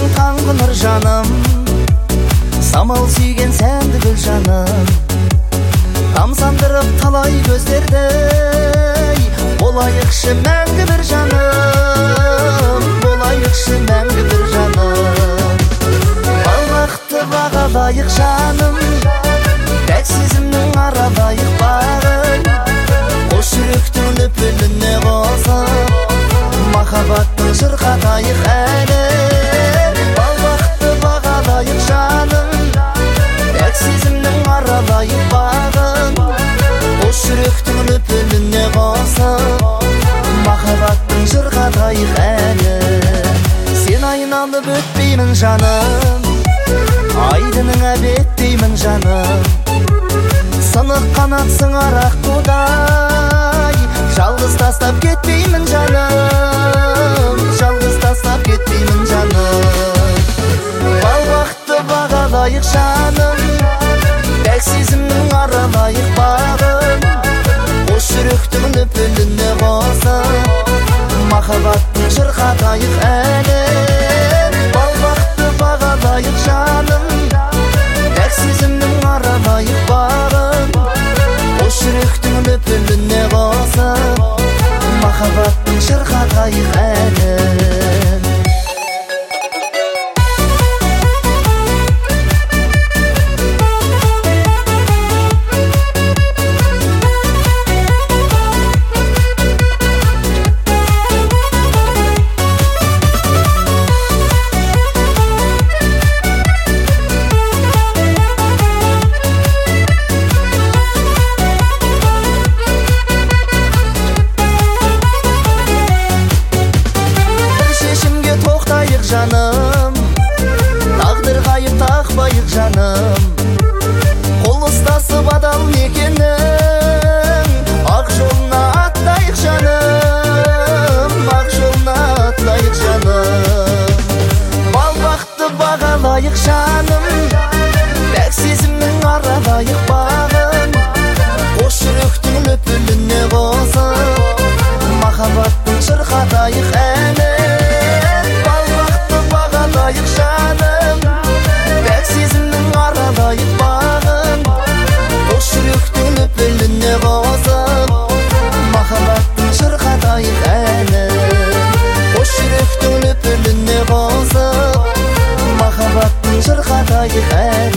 Сенің таңғы нұр жаным, самал сүйген сәнді гүл жаным, тамсандырып талай көздерді, болайықшы мәңгі бір жаным, болайықшы мәңгі бір жаным. Балақты бағалайық жаным, пәк сезімнің аралайық бағын, қос жүректің лүпіліне қосып, махаббаттың шырқатайық әлі. Балақты бағалайық жаным, пәк сезімнің аралайық бағын, қос жүректің лүпіліне қосып, махаббаттың шырқатайық әлі. Сен айналып өтпеймін жаным, айдының әбеттеймін жаным, сынық қанатсың арақ қудай, жалғыз тастап кетпеймін жаным, жалғыз тастап кетпеймін жаным. Балақты бағалайық жаным, пәк сезімнің аралайық бағын, қос жүректің лүпіліне қосып, махаббаттың шырқатайық әлі. Балақты бағалайық жаным, пәк сезімнің аралайық бағын, қос жүректің лүпіліне қосып, махаббаттың шырқатайық әлі. Жаным, тағдыр қайып тақпайық жаным, қол ұстасып адал мекенің, ақ жолына аттайық жаным, ақ жолына аттайық жаным. Балбақты бағалайық жаным, пәк сезімнің аралайық бағын, қос жүректің лүпіліне қосып, махаббаттың шырқатайық әлі. Бағалайық жаным, пәк сезімнің аралайық бағын, қос жүректің лүпіліне қосып, махаббаттың шырқатайық әлі. Қос жүректің лүпіліне қосып, махаббаттың шырқатайық әлі.